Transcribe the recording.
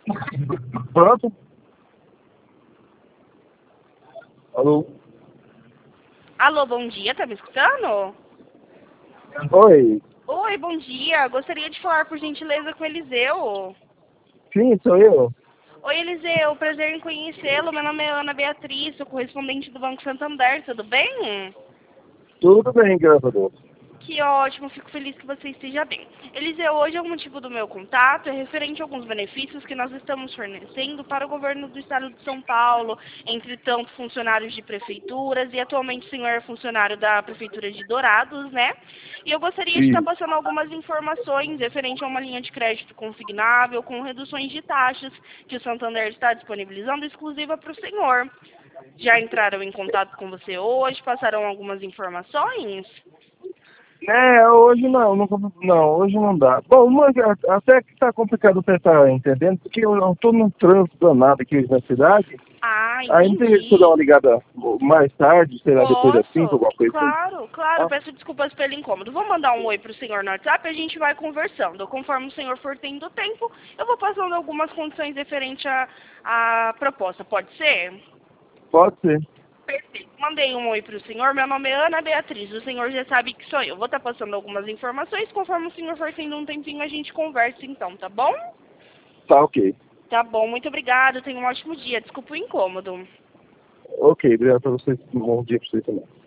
Pronto? Alô? Alô, bom dia, tá me escutando? Oi. Oi, bom dia. Gostaria de falar, por gentileza, com o Eliseu. Sim, sou eu. Oi, Eliseu, prazer em conhecê-lo. Meu nome é Ana Beatriz, sou correspondente do Banco Santander, tudo bem? Tudo bem, graças a Deus. Que ótimo, fico feliz que você esteja bem. Eliseu, hoje o motivo do meu contato é referente a alguns benefícios que nós estamos fornecendo para o governo do estado de São Paulo, entre tanto funcionários de prefeituras e atualmente o senhor é funcionário da prefeitura de Dourados, né? E eu gostaria de estar Sim. passando algumas informações referente a uma linha de crédito consignável com reduções de taxas que o Santander está disponibilizando exclusiva para o senhor. Já entraram em contato com você hoje, passaram algumas informações? Hoje não, hoje não dá. Bom, até que tá complicado você estar entendendo, porque eu não tô num trânsito danado aqui na cidade. Ah, Aí não tem jeito de eu dar entendi. uma ligada mais tarde, sei lá, depois das 5, Posso? alguma coisa assim. Claro, claro. Ah, Peço desculpas pelo incômodo. Vou mandar um oi pro senhor no WhatsApp e a gente vai conversando. Conforme o senhor for tendo tempo, eu vou passando algumas condições referente à proposta. Pode ser? pode ser. Perfeito. Mandei um oi pro senhor. Meu nome é Ana Beatriz. O senhor já sabe que sou eu. Vou estar passando algumas informações. Conforme o senhor for tendo um tempinho, a gente conversa então, tá bom? Tá, ok. Tá bom. Muito obrigada. Tenha um ótimo dia. Desculpa o incômodo. Ok, obrigado pra vocês. Um bom dia pra vocês também.